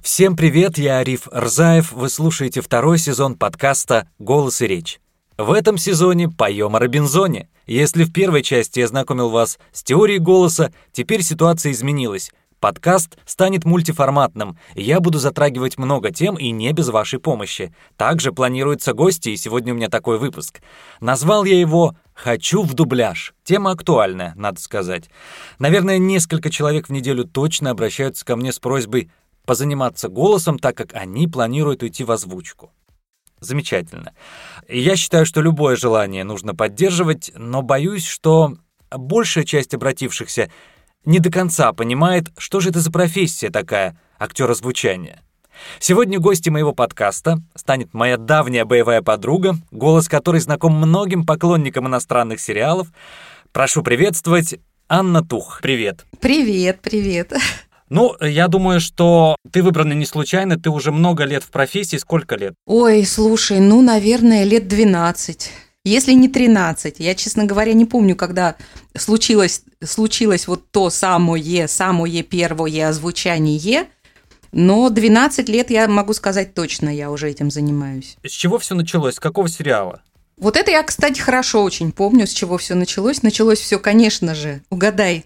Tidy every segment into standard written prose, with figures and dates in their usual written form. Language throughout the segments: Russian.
Всем привет, я Ариф Рзаев, вы слушаете второй сезон подкаста «Голос и речь». В этом сезоне поем о Робинзоне. Если в первой части я знакомил вас с теорией голоса, теперь ситуация изменилась. Подкаст станет мультиформатным, и я буду затрагивать много тем и не без вашей помощи. Также планируются гости, и сегодня у меня такой выпуск. Назвал я его «Хочу в дубляж». Тема актуальная, надо сказать. Наверное, несколько человек в неделю точно обращаются ко мне с просьбой позаниматься голосом, так как они планируют уйти в озвучку. Замечательно. И я считаю, что любое желание нужно поддерживать, но боюсь, что большая часть обратившихся не до конца понимает, что же это за профессия такая, актер озвучания. Сегодня гостью моего подкаста станет моя давняя боевая подруга, голос которой знаком многим поклонникам иностранных сериалов. Прошу приветствовать Анна Тух. Привет. Привет. Ну, я думаю, что ты выбрана не случайно, ты уже много лет в профессии. Сколько лет? Ой, слушай, наверное, лет 12, если не 13. Я, честно говоря, не помню, когда случилось вот то самое первое озвучание, но 12 лет, я могу сказать точно, я уже этим занимаюсь. С чего все началось? С какого сериала? Вот это я, кстати, хорошо очень помню, с чего все началось. Началось все, конечно же, угадай,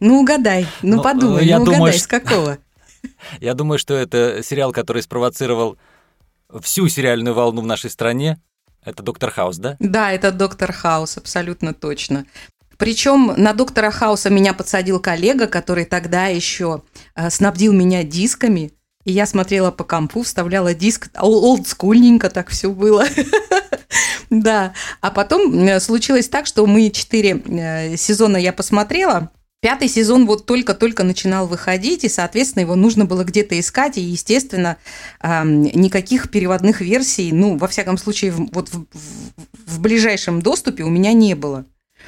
подумай, с какого? Я думаю, что это сериал, который спровоцировал всю сериальную волну в нашей стране. Это «Доктор Хаус», да? Да, это «Доктор Хаус», абсолютно точно. Причем на «Доктора Хауса» меня подсадил коллега, который тогда еще снабдил меня дисками. И я смотрела по компу, вставляла диск, олдскульненько так все было. Да, а потом случилось так, что мы 4 сезона я посмотрела, 5-й сезон вот только-только начинал выходить, и, соответственно, его нужно было где-то искать, и, естественно, никаких переводных версий, во всяком случае, в ближайшем доступе у меня не было.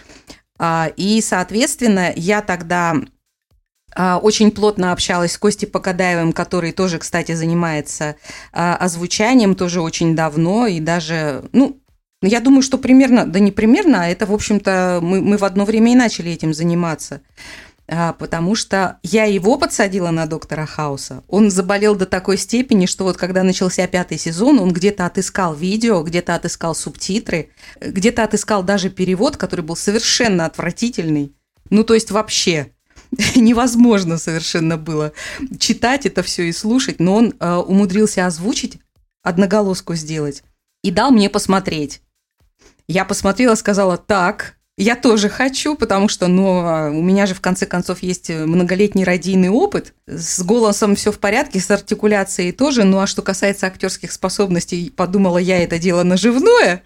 И, соответственно, я тогда очень плотно общалась с Костей Покадаевым, который тоже, кстати, занимается озвучанием тоже очень давно, и даже, я думаю, что примерно, да не примерно, а это, в общем-то, мы в одно время и начали этим заниматься, потому что я его подсадила на «Доктора Хауса». Он заболел до такой степени, что вот когда начался 5-й сезон, он где-то отыскал видео, где-то отыскал субтитры, где-то отыскал даже перевод, который был совершенно отвратительный, то есть вообще невозможно совершенно было читать это все и слушать, но он умудрился озвучить, одноголоску сделать, и дал мне посмотреть. Я посмотрела, сказала: так, я тоже хочу, потому что, у меня же в конце концов есть многолетний радийный опыт, с голосом все в порядке, с артикуляцией тоже, а что касается актерских способностей, подумала я, это дело наживное.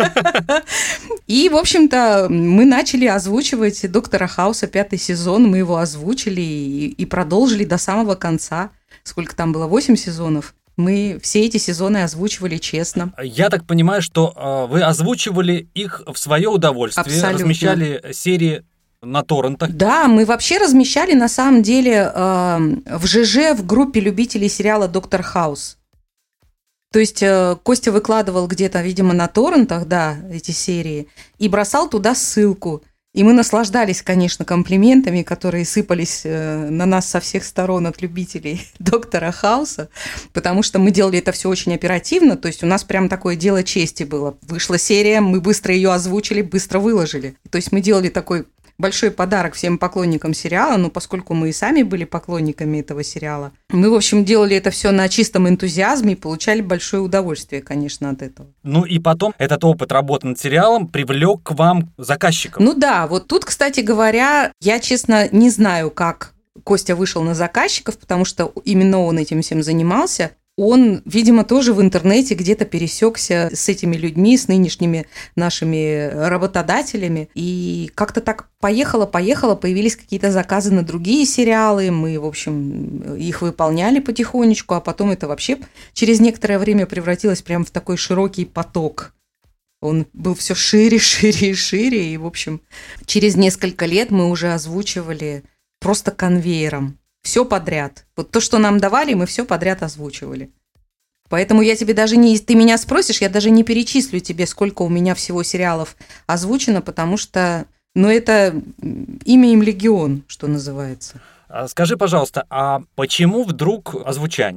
И, в общем-то, мы начали озвучивать «Доктора Хауса», 5-й сезон, мы его озвучили и продолжили до самого конца. Сколько там было, 8 сезонов? Мы все эти сезоны озвучивали честно. Я так понимаю, что вы озвучивали их в свое удовольствие, абсолютно. Размещали серии на торрентах. Да, мы вообще размещали, на самом деле, в ЖЖ, в группе любителей сериала «Доктор Хаус». То есть Костя выкладывал где-то, видимо, на торрентах, эти серии, и бросал туда ссылку. И мы наслаждались, конечно, комплиментами, которые сыпались на нас со всех сторон от любителей «Доктора Хауса», потому что мы делали это все очень оперативно, то есть у нас прям такое дело чести было. Вышла серия, мы быстро ее озвучили, быстро выложили. То есть мы делали такой большой подарок всем поклонникам сериала, поскольку мы и сами были поклонниками этого сериала. Мы, в общем, делали это все на чистом энтузиазме и получали большое удовольствие, конечно, от этого. И потом этот опыт работы над сериалом привлек к вам заказчиков. Вот тут, кстати говоря, я, честно, не знаю, как Костя вышел на заказчиков, потому что именно он этим всем занимался. Он, видимо, тоже в интернете где-то пересекся с этими людьми, с нынешними нашими работодателями. И как-то так поехало, появились какие-то заказы на другие сериалы. Мы, в общем, их выполняли потихонечку, а потом это вообще через некоторое время превратилось прямо в такой широкий поток. Он был все шире и шире. И, в общем, через несколько лет мы уже озвучивали просто конвейером. Все подряд. Вот то, что нам давали, мы все подряд озвучивали. Поэтому я тебе даже не... Ты меня спросишь, я даже не перечислю тебе, сколько у меня всего сериалов озвучено, потому что, это имя им легион, что называется. Скажи, пожалуйста, а почему вдруг озвучание?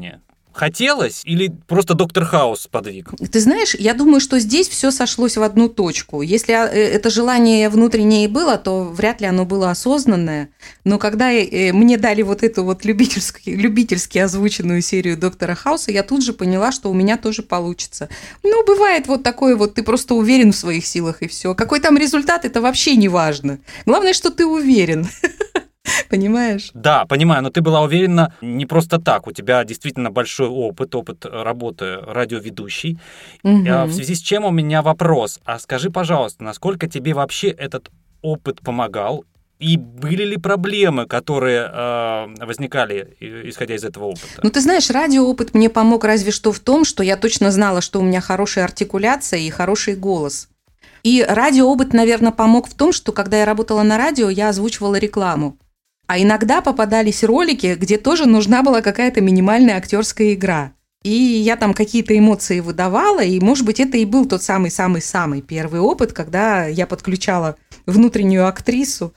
хотелось или просто доктор Хаус сподвиг? Ты знаешь, я думаю, что здесь все сошлось в одну точку. Если это желание внутреннее и было, то вряд ли оно было осознанное. Но когда мне дали вот эту вот любительски озвученную серию доктора Хауса, я тут же поняла, что у меня тоже получится. Ну, бывает вот такое вот, ты просто уверен в своих силах и все. Какой там результат, это вообще не важно. Главное, что ты уверен. Понимаешь? Да, понимаю, но ты была уверена не просто так. У тебя действительно большой опыт работы радиоведущей. В связи с чем у меня вопрос. А скажи, пожалуйста, насколько тебе вообще этот опыт помогал? И были ли проблемы, которые возникали, исходя из этого опыта? Ну, ты знаешь, радиоопыт мне помог разве что в том, что я точно знала, что у меня хорошая артикуляция и хороший голос. И радиоопыт, наверное, помог в том, что когда я работала на радио, я озвучивала рекламу. А иногда попадались ролики, где тоже нужна была какая-то минимальная актерская игра. И я там какие-то эмоции выдавала, и, может быть, это и был тот самый-самый-самый первый опыт, когда я подключала внутреннюю актрису,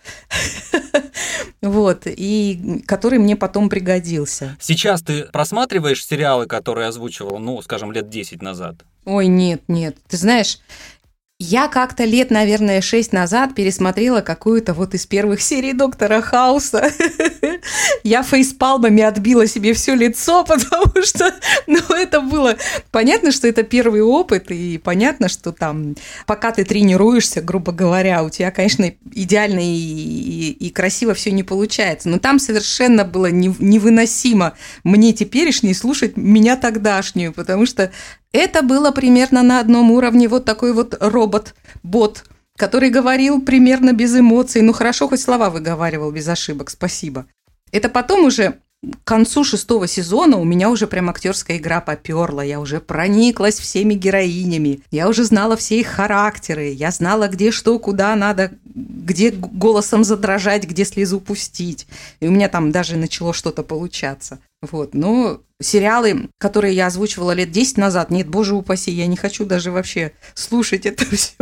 вот, и который мне потом пригодился. Сейчас ты просматриваешь сериалы, которые озвучивала, ну, скажем, лет 10 назад? Ой, нет. Ты знаешь, я как-то лет, наверное, 6 назад пересмотрела какую-то вот из первых серий доктора Хауса. Я фейспалмами отбила себе все лицо, потому что, это было... Понятно, что это первый опыт, и понятно, что там, пока ты тренируешься, грубо говоря, у тебя, конечно, идеально и красиво все не получается, но там совершенно было невыносимо мне теперешней слушать меня тогдашнюю, потому что это было примерно на одном уровне вот такой вот робот-бот, который говорил примерно без эмоций. Ну, хорошо, хоть слова выговаривал без ошибок, спасибо. Это потом уже к концу 6-го сезона у меня уже прям актерская игра поперла. Я уже прониклась всеми героинями. Я уже знала все их характеры. Я знала, где что, куда надо, где голосом задрожать, где слезу пустить. И у меня там даже начало что-то получаться. Вот, но сериалы, которые я озвучивала лет 10 назад, нет, боже упаси, я не хочу даже вообще слушать это все.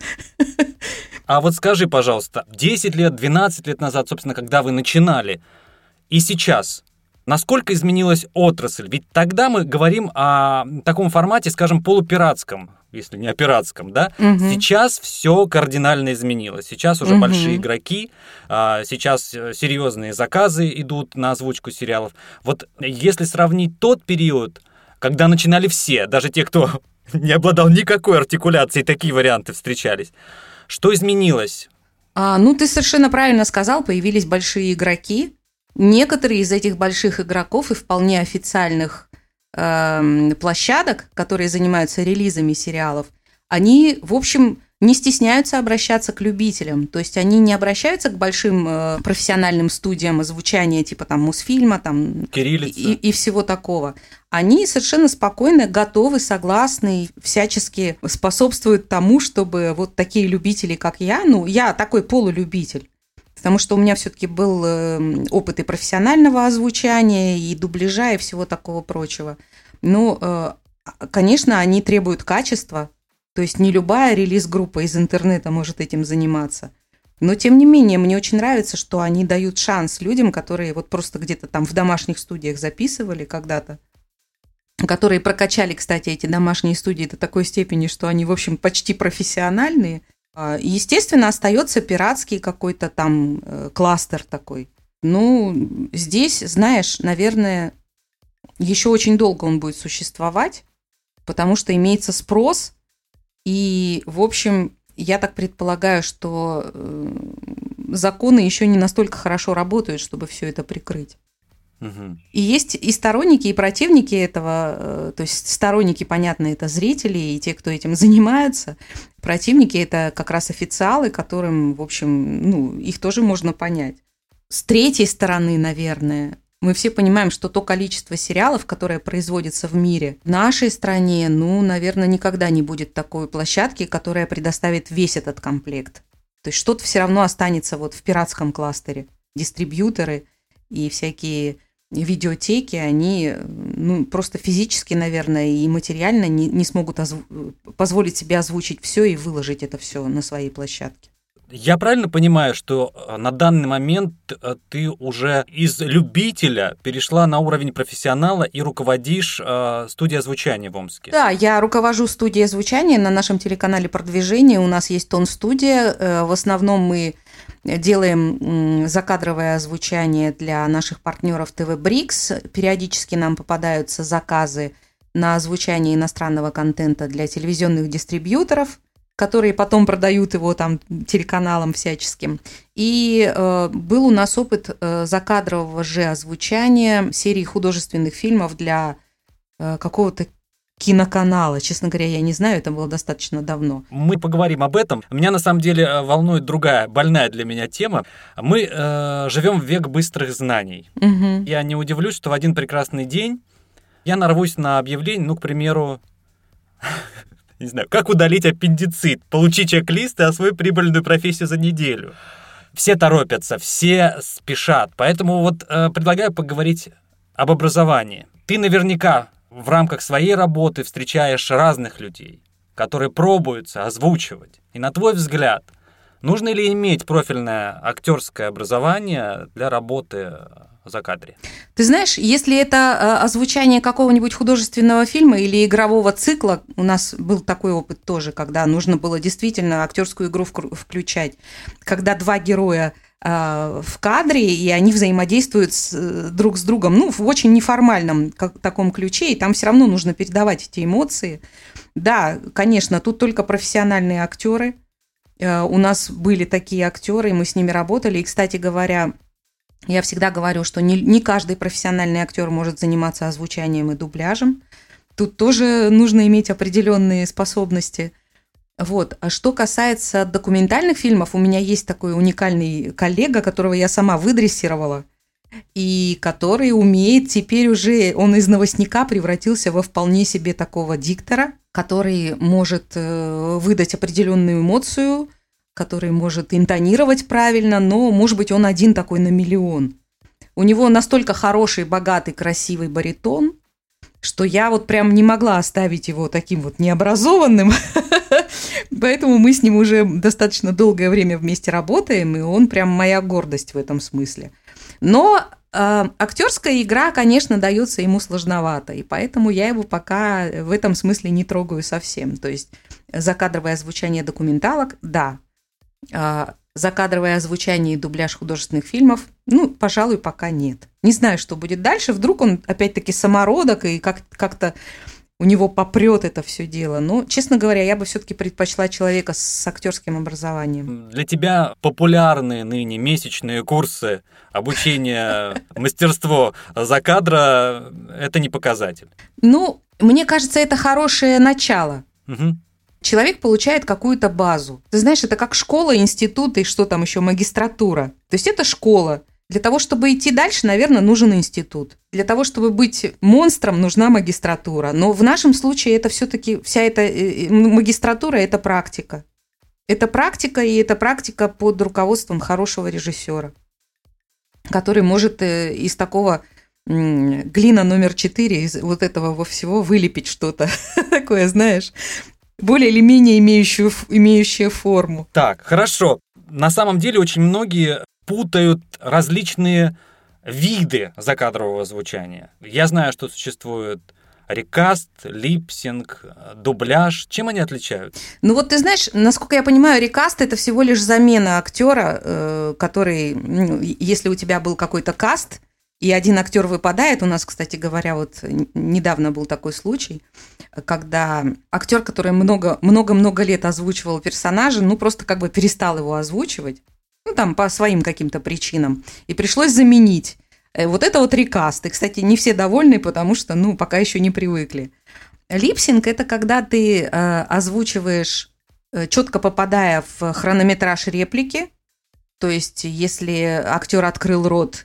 А вот скажи, пожалуйста, 10 лет, 12 лет назад, собственно, когда вы начинали, и сейчас, насколько изменилась отрасль? Ведь тогда мы говорим о таком формате, скажем, полупиратском, если не о пиратском, да? Угу. Сейчас все кардинально изменилось. Сейчас уже большие игроки, сейчас серьезные заказы идут на озвучку сериалов. Вот если сравнить тот период, когда начинали все, даже те, кто не обладал никакой артикуляцией, такие варианты встречались, что изменилось? Ты совершенно правильно сказал, появились большие игроки. Некоторые из этих больших игроков и вполне официальных площадок, которые занимаются релизами сериалов, они, в общем, не стесняются обращаться к любителям. То есть они не обращаются к большим профессиональным студиям озвучания, типа там Мосфильма там, и всего такого. Они совершенно спокойно готовы, согласны, всячески способствуют тому, чтобы вот такие любители, как я такой полулюбитель, потому что у меня все-таки был опыт и профессионального озвучания, и дубляжа, и всего такого прочего. Но, конечно, они требуют качества, то есть не любая релиз-группа из интернета может этим заниматься. Но, тем не менее, мне очень нравится, что они дают шанс людям, которые вот просто где-то там в домашних студиях записывали когда-то, которые прокачали, кстати, эти домашние студии до такой степени, что они, в общем, почти профессиональные. Естественно, остается пиратский какой-то там кластер такой. Здесь, знаешь, наверное, еще очень долго он будет существовать, потому что имеется спрос, и, в общем, я так предполагаю, что законы еще не настолько хорошо работают, чтобы все это прикрыть. Угу. И есть и сторонники, и противники этого, то есть сторонники, понятно, это зрители и те, кто этим занимаются, противники – это как раз официалы, которым, в общем, их тоже можно понять. С третьей стороны, наверное, мы все понимаем, что то количество сериалов, которое производится в мире, в нашей стране, наверное, никогда не будет такой площадки, которая предоставит весь этот комплект. То есть что-то все равно останется вот в пиратском кластере. Дистрибьюторы и всякие видеотеки, они просто физически, наверное, и материально не смогут позволить себе озвучить все и выложить это все на своей площадке. Я правильно понимаю, что на данный момент ты уже из любителя перешла на уровень профессионала и руководишь студией озвучания в Омске? Да, я руковожу студией озвучания на нашем телеканале «Продвижение». У нас есть тон-студия. В основном мы делаем закадровое озвучание для наших партнеров ТВ Брикс. Периодически нам попадаются заказы на озвучание иностранного контента для телевизионных дистрибьюторов, которые потом продают его там телеканалам всяческим. И был у нас опыт закадрового же озвучания серии художественных фильмов для какого-то киноканала. Честно говоря, я не знаю, это было достаточно давно. Мы поговорим об этом. Меня на самом деле волнует другая, больная для меня тема. Мы живем в век быстрых знаний. Угу. Я не удивлюсь, что в один прекрасный день я нарвусь на объявление, к примеру, не знаю, как удалить аппендицит, получи чек-лист и освой прибыльную профессию за неделю. Все торопятся, все спешат. Поэтому предлагаю поговорить об образовании. Ты наверняка в рамках своей работы встречаешь разных людей, которые пробуются озвучивать. И на твой взгляд, нужно ли иметь профильное актерское образование для работы за кадре? Ты знаешь, если это озвучание какого-нибудь художественного фильма или игрового цикла, у нас был такой опыт тоже, когда нужно было действительно актерскую игру включать, когда два героя в кадре, и они взаимодействуют друг с другом, в очень неформальном таком ключе, и там все равно нужно передавать эти эмоции. Да, конечно, тут только профессиональные актеры. У нас были такие актеры, и мы с ними работали. И, кстати говоря, я всегда говорю, что не каждый профессиональный актер может заниматься озвучанием и дубляжем. Тут тоже нужно иметь определенные способности. А что касается документальных фильмов, у меня есть такой уникальный коллега, которого я сама выдрессировала, и который умеет теперь уже, он из новостника превратился во вполне себе такого диктора, который может выдать определенную эмоцию, который может интонировать правильно, но, может быть, он один такой на миллион. У него настолько хороший, богатый, красивый баритон, что я прям не могла оставить его таким необразованным. Поэтому мы с ним уже достаточно долгое время вместе работаем, и он прям моя гордость в этом смысле. Но актерская игра, конечно, дается ему сложновато, и поэтому я его пока в этом смысле не трогаю совсем. То есть закадровое озвучание документалок, да. Закадровое озвучание и дубляж художественных фильмов, пожалуй, пока нет. Не знаю, что будет дальше. Вдруг он, опять-таки, самородок, и как-то у него попрет это все дело. Но, честно говоря, я бы все-таки предпочла человека с актерским образованием. Для тебя популярные ныне месячные курсы обучения мастерству за кадра – это не показатель? Мне кажется, это хорошее начало. Угу. Человек получает какую-то базу. Ты знаешь, это как школа, институт и что там еще, магистратура. То есть это школа. Для того, чтобы идти дальше, наверное, нужен институт. Для того, чтобы быть монстром, нужна магистратура. Но в нашем случае это все-таки вся эта магистратура – это практика. Это практика, и это практика под руководством хорошего режиссера, который может из такого глина номер 4, из этого всего вылепить что-то такое, знаешь, более или менее имеющее форму. Так, хорошо. На самом деле очень многие путают различные виды закадрового звучания. Я знаю, что существует рекаст, липсинг, дубляж. Чем они отличаются? Ты знаешь, насколько я понимаю, рекаст – это всего лишь замена актера, который, если у тебя был какой-то каст, и один актер выпадает. У нас, кстати говоря, недавно был такой случай, когда актер, который много-много лет озвучивал персонажа, просто перестал его озвучивать, по своим каким-то причинам, и пришлось заменить. Это рекаст. И, кстати, не все довольны, потому что, пока еще не привыкли. Липсинг – это когда ты озвучиваешь, четко попадая в хронометраж реплики, то есть если актер открыл рот,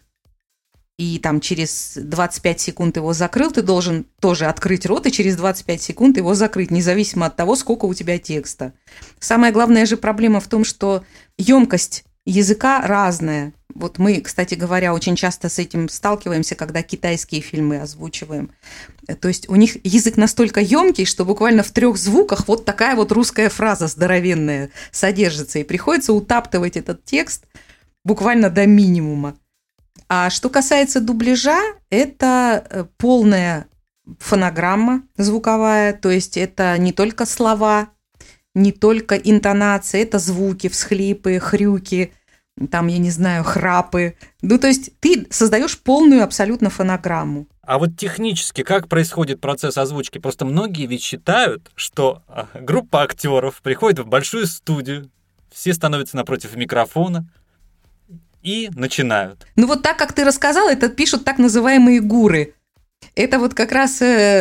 и через 25 секунд его закрыл, ты должен тоже открыть рот и через 25 секунд его закрыть, независимо от того, сколько у тебя текста. Самая главная же проблема в том, что емкость языка разное. Вот мы, кстати говоря, очень часто с этим сталкиваемся, когда китайские фильмы озвучиваем. То есть у них язык настолько емкий, что буквально в 3 звуках вот такая вот русская фраза здоровенная содержится, и приходится утаптывать этот текст буквально до минимума. А что касается дубляжа, это полная фонограмма звуковая, то есть это не только слова, не только интонация, это звуки, всхлипы, хрюки, там, я не знаю, храпы. Ну, то есть ты создаешь полную абсолютно фонограмму. А вот технически как происходит процесс озвучки? Просто многие ведь считают, что группа актеров приходит в большую студию, все становятся напротив микрофона и начинают. Ну, вот так, как ты рассказал, это пишут так называемые гуры. Это вот как раз все,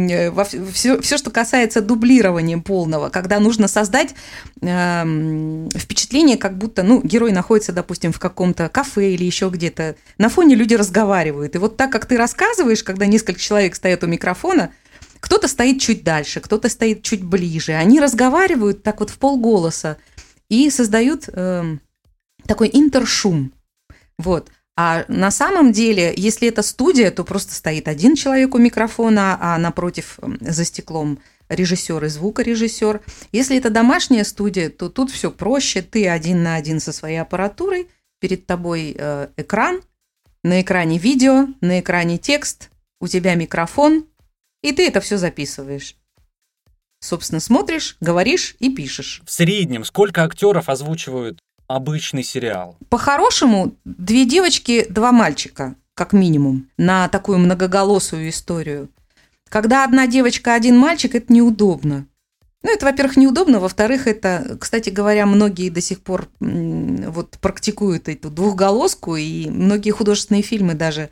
что касается дублирования полного, когда нужно создать впечатление, как будто герой находится, допустим, в каком-то кафе или еще где-то. На фоне люди разговаривают. И вот так, как ты рассказываешь, когда несколько человек стоят у микрофона, кто-то стоит чуть дальше, кто-то стоит чуть ближе. Они разговаривают так вот в полголоса и создают такой интершум. Вот. А на самом деле, если это студия, то просто стоит один человек у микрофона, а напротив за стеклом режиссер и звукорежиссер. Если это домашняя студия, то тут все проще. Ты 1 на 1 со своей аппаратурой, перед тобой экран, на экране видео, на экране текст, у тебя микрофон, и ты это все записываешь. Собственно, смотришь, говоришь и пишешь. В среднем сколько актеров озвучивают обычный сериал? По-хорошему, 2 девочки, 2 мальчика, как минимум, на такую многоголосую историю. Когда 1 девочка, 1 мальчик, это неудобно. Это, во-первых, неудобно, во-вторых, это, кстати говоря, многие до сих пор вот практикуют эту двухголоску, и многие художественные фильмы даже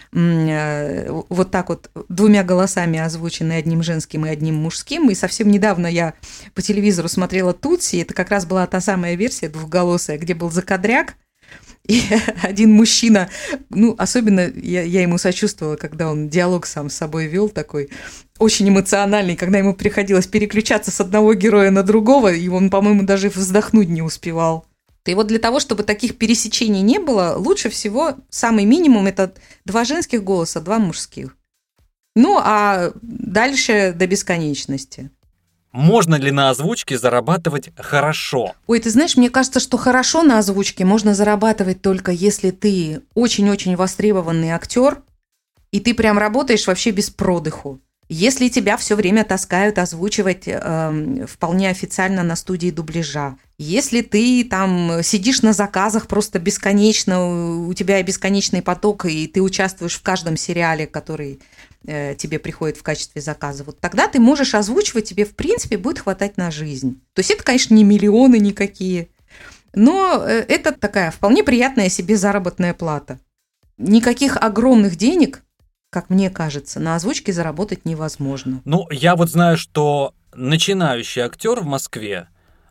вот так вот 2 голосами озвучены, 1 женским и 1 мужским. И совсем недавно я по телевизору смотрела «Тутси», это как раз была та самая версия двухголосая, где был закадряк, и 1 мужчина, особенно я ему сочувствовала, когда он диалог сам с собой вел такой, очень эмоциональный, когда ему приходилось переключаться с одного героя на другого, и он, по-моему, даже вздохнуть не успевал. И вот для того, чтобы таких пересечений не было, лучше всего самый минимум – это 2 женских голоса, 2 мужских. А дальше до бесконечности. Можно ли на озвучке зарабатывать хорошо? Ой, ты знаешь, мне кажется, что хорошо на озвучке можно зарабатывать только если ты очень-очень востребованный актер, и ты прям работаешь вообще без продыху. Если тебя все время таскают озвучивать вполне официально на студии дубляжа, если ты там сидишь на заказах просто бесконечно, у тебя бесконечный поток, и ты участвуешь в каждом сериале, который тебе приходит в качестве заказа, вот тогда ты можешь озвучивать, тебе в принципе будет хватать на жизнь. То есть это, конечно, не миллионы никакие, но это такая вполне приятная себе заработная плата. Никаких огромных денег, как мне кажется, на озвучке заработать невозможно. Я вот знаю, что начинающий актер в Москве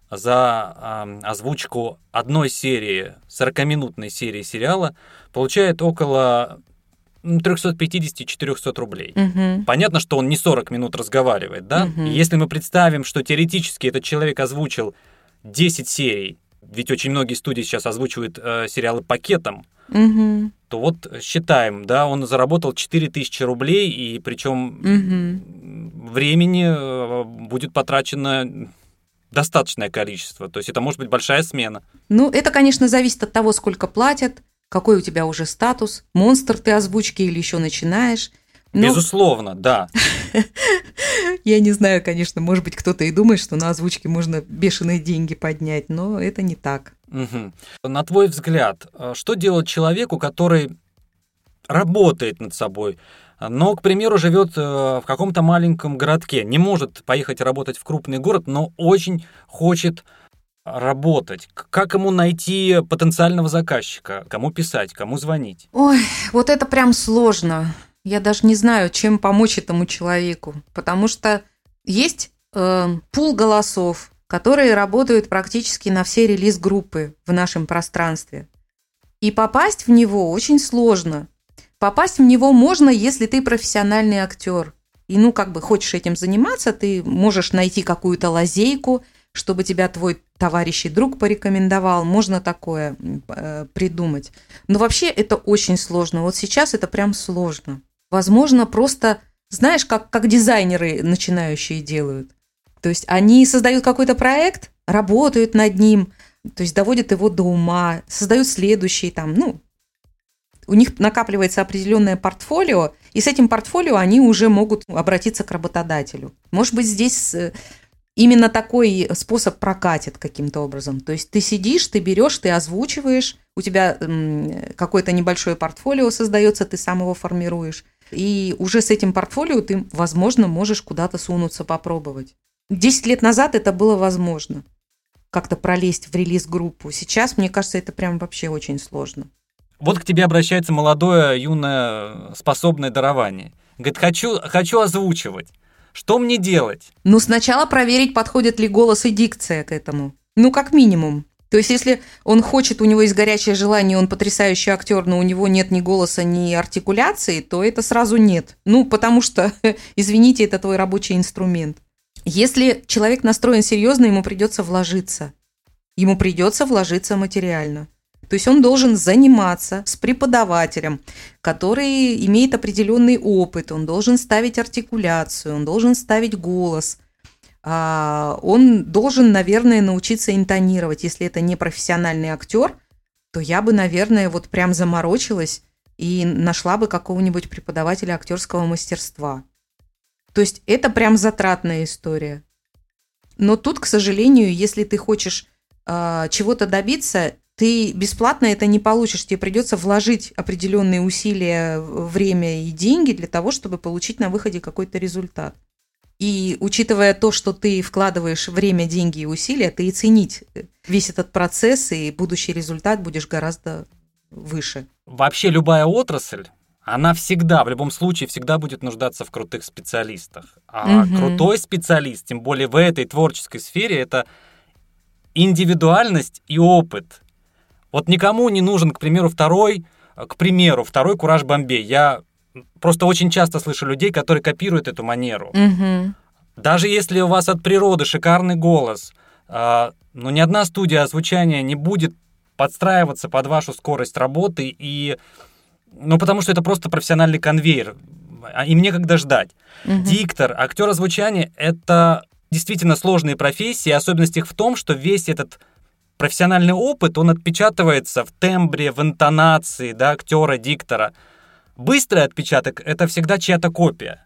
за озвучку одной серии, 40-минутной серии сериала, получает около 350-400 рублей. Угу. Понятно, что он не 40 минут разговаривает, да? Угу. И если мы представим, что теоретически этот человек озвучил 10 серий, ведь очень многие студии сейчас озвучивают сериалы пакетом, угу. то вот считаем, да, он заработал 4000 рублей, и причем времени будет потрачено достаточное количество. То есть это может быть большая смена. Это, конечно, зависит от того, сколько платят, какой у тебя уже статус, монстр ты озвучки или еще начинаешь. Безусловно, да. Я не знаю, конечно, может быть, кто-то и думает, что на озвучке можно бешеные деньги поднять, но это не так. Угу. На твой взгляд, что делать человеку, который работает над собой, но, к примеру, живет в каком-то маленьком городке, не может поехать работать в крупный город, но очень хочет работать? Как ему найти потенциального заказчика? Кому писать, кому звонить? Ой, вот это прям сложно. Я даже не знаю, чем помочь этому человеку, потому что есть пул голосов, которые работают практически на все релиз-группы в нашем пространстве. И попасть в него очень сложно. Попасть в него можно, если ты профессиональный актер. И, хочешь этим заниматься, ты можешь найти какую-то лазейку, чтобы тебя твой товарищ и друг порекомендовал. Можно такое придумать. Но вообще это очень сложно. Вот сейчас это прям сложно. Возможно, просто, знаешь, как дизайнеры начинающие делают. То есть они создают какой-то проект, работают над ним, то есть доводят его до ума, создают следующий там, у них накапливается определенное портфолио, и с этим портфолио они уже могут обратиться к работодателю. Может быть, здесь именно такой способ прокатит каким-то образом. То есть ты сидишь, ты берешь, ты озвучиваешь, у тебя какое-то небольшое портфолио создается, ты сам его формируешь, и уже с этим портфолио ты, возможно, можешь куда-то сунуться, попробовать. 10 лет назад это было возможно, как-то пролезть в релиз-группу. Сейчас, мне кажется, это прям вообще очень сложно. Вот к тебе обращается молодое, юное, способное дарование. Говорит, хочу озвучивать. Что мне делать? Сначала проверить, подходит ли голос и дикция к этому. Как минимум. То есть, если он хочет, у него есть горячее желание, он потрясающий актер, но у него нет ни голоса, ни артикуляции, то это сразу нет. Потому что, извините, это твой рабочий инструмент. Если человек настроен серьезно, ему придется вложиться. Ему придется вложиться материально. То есть он должен заниматься с преподавателем, который имеет определенный опыт, он должен ставить артикуляцию, он должен ставить голос, он должен, наверное, научиться интонировать. Если это не профессиональный актер, то я бы, наверное, вот прям заморочилась и нашла бы какого-нибудь преподавателя актерского мастерства. То есть это прям затратная история. Но тут, к сожалению, если ты хочешь чего-то добиться, ты бесплатно это не получишь. Тебе придется вложить определенные усилия, время и деньги для того, чтобы получить на выходе какой-то результат. И учитывая то, что ты вкладываешь время, деньги и усилия, ты и ценить весь этот процесс и будущий результат будешь гораздо выше. Вообще любая отрасль, она всегда, в любом случае, всегда будет нуждаться в крутых специалистах. А крутой специалист, тем более в этой творческой сфере, это индивидуальность и опыт. Вот никому не нужен, к примеру, второй «Кураж Бомбей». Я просто очень часто слышу людей, которые копируют эту манеру. Даже если у вас от природы шикарный голос, ни одна студия озвучания не будет подстраиваться под вашу скорость работы, потому что это просто профессиональный конвейер, им некогда ждать. Диктор, актер озвучания — это действительно сложные профессии, особенность их в том, что весь этот профессиональный опыт, он отпечатывается в тембре, в интонации, актера, диктора. Быстрый отпечаток — это всегда чья-то копия.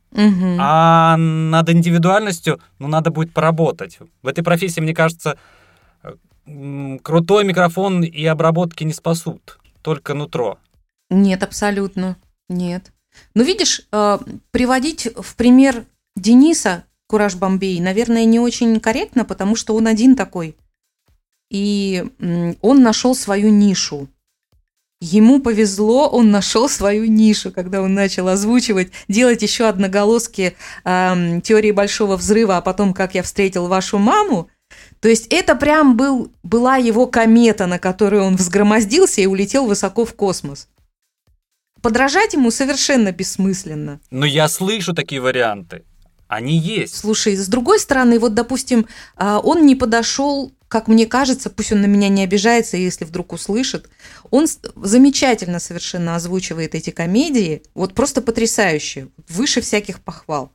А над индивидуальностью, надо будет поработать. В этой профессии, мне кажется, крутой микрофон и обработки не спасут, только нутро. Нет, абсолютно нет. Видишь, приводить в пример Дениса «Кураж Бомбей», наверное, не очень корректно, потому что он один такой. И он нашел свою нишу. Ему повезло, он нашел свою нишу, когда он начал озвучивать, делать еще одноголоски «Теории большого взрыва», а потом «Как я встретил вашу маму». То есть это прям была его комета, на которую он взгромоздился и улетел высоко в космос. Подражать ему совершенно бессмысленно. Но я слышу такие варианты. Они есть. Слушай, с другой стороны, допустим, он не подошел, как мне кажется, пусть он на меня не обижается, если вдруг услышит, он замечательно совершенно озвучивает эти комедии, просто потрясающе, выше всяких похвал.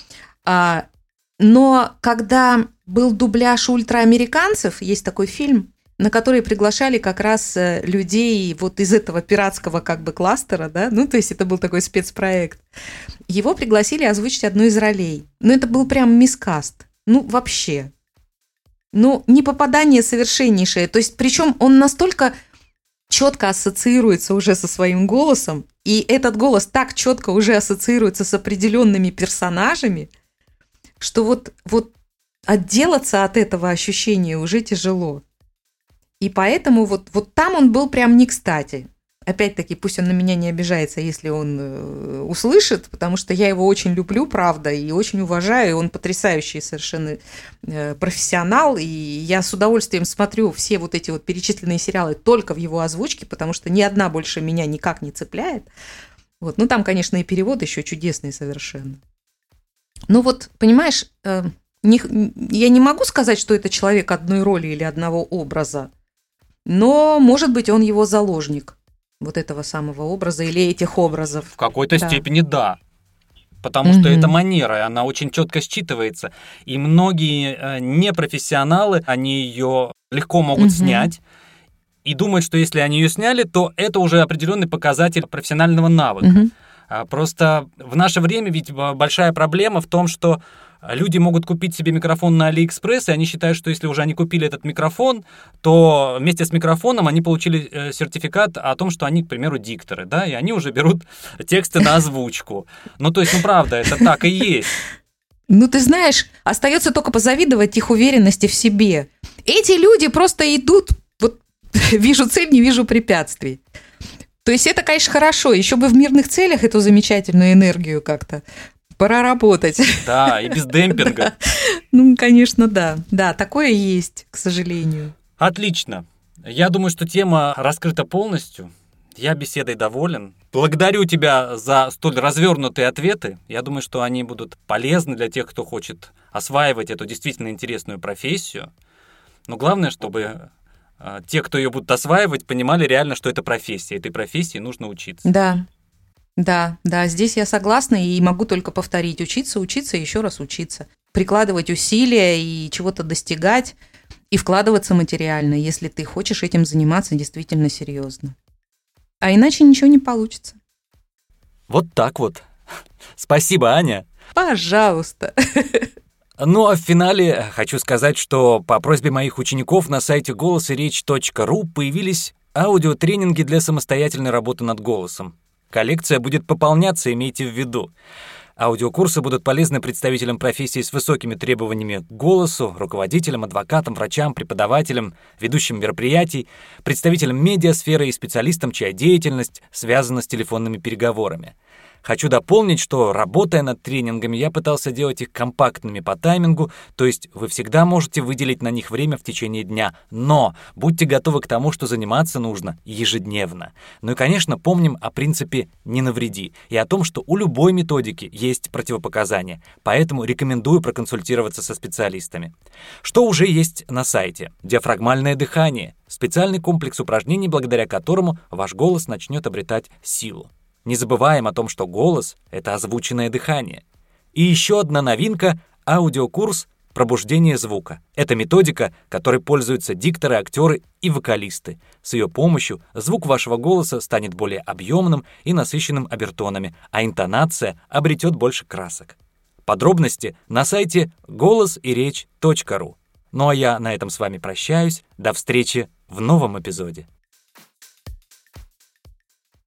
Но когда был дубляж ультраамериканцев, есть такой фильм, на который приглашали как раз людей из этого пиратского кластера, то есть это был такой спецпроект. Его пригласили озвучить одну из ролей. Это был прям мискаст. Вообще. Не попадание совершеннейшее. То есть, причем он настолько четко ассоциируется уже со своим голосом, и этот голос так четко уже ассоциируется с определенными персонажами, что отделаться от этого ощущения уже тяжело. И поэтому там он был прям не кстати. Опять-таки, пусть он на меня не обижается, если он услышит, потому что я его очень люблю, правда, и очень уважаю, и он потрясающий совершенно профессионал, и я с удовольствием смотрю все эти перечисленные сериалы только в его озвучке, потому что ни одна больше меня никак не цепляет. Там, конечно, и перевод еще чудесный совершенно. Понимаешь, Я не могу сказать, что это человек одной роли или одного образа, но, может быть, он его заложник, вот этого самого образа или этих образов. В какой-то степени да. Потому что это манера, она очень четко считывается. И многие непрофессионалы, они ее легко могут снять. И думают, что если они ее сняли, то это уже определенный показатель профессионального навыка. Просто в наше время ведь большая проблема в том, что люди могут купить себе микрофон на Алиэкспресс, и они считают, что если уже они купили этот микрофон, то вместе с микрофоном они получили сертификат о том, что они, к примеру, дикторы, да, и они уже берут тексты на озвучку. Ну, то есть, ну, правда, это так и есть. Ну, ты знаешь, остается только позавидовать их уверенности в себе. Эти люди просто идут, вот вижу цель, не вижу препятствий. То есть это, конечно, хорошо. Еще бы в мирных целях эту замечательную энергию как-то проработать. Да, и без демпинга. Ну, конечно, да. Да, такое есть, к сожалению. Отлично. Я думаю, что тема раскрыта полностью. Я беседой доволен. Благодарю тебя за столь развернутые ответы. Я думаю, что они будут полезны для тех, кто хочет осваивать эту действительно интересную профессию. Но главное, чтобы те, кто ее будут осваивать, понимали реально, что это профессия. Этой профессии нужно учиться. Да, здесь я согласна и могу только повторить. Учиться и еще раз учиться. Прикладывать усилия и чего-то достигать, и вкладываться материально, если ты хочешь этим заниматься действительно серьезно. А иначе ничего не получится. Вот так вот. Спасибо, Аня. Пожалуйста. Ну а в финале хочу сказать, что по просьбе моих учеников на сайте голосиречь.ру появились аудиотренинги для самостоятельной работы над голосом. Коллекция будет пополняться, имейте в виду. Аудиокурсы будут полезны представителям профессий с высокими требованиями к голосу, руководителям, адвокатам, врачам, преподавателям, ведущим мероприятий, представителям медиасферы и специалистам, чья деятельность связана с телефонными переговорами. Хочу дополнить, что, работая над тренингами, я пытался делать их компактными по таймингу, то есть вы всегда можете выделить на них время в течение дня, но будьте готовы к тому, что заниматься нужно ежедневно. Ну и, конечно, помним о принципе «не навреди» и о том, что у любой методики есть противопоказания, поэтому рекомендую проконсультироваться со специалистами. Что уже есть на сайте? Диафрагмальное дыхание, специальный комплекс упражнений, благодаря которому ваш голос начнет обретать силу. Не забываем о том, что голос — это озвученное дыхание. И еще одна новинка — аудиокурс «Пробуждение звука». Это методика, которой пользуются дикторы, актеры и вокалисты. С ее помощью звук вашего голоса станет более объемным и насыщенным обертонами, а интонация обретет больше красок. Подробности на сайте голосиречь.ру. Ну а я на этом с вами прощаюсь. До встречи в новом эпизоде.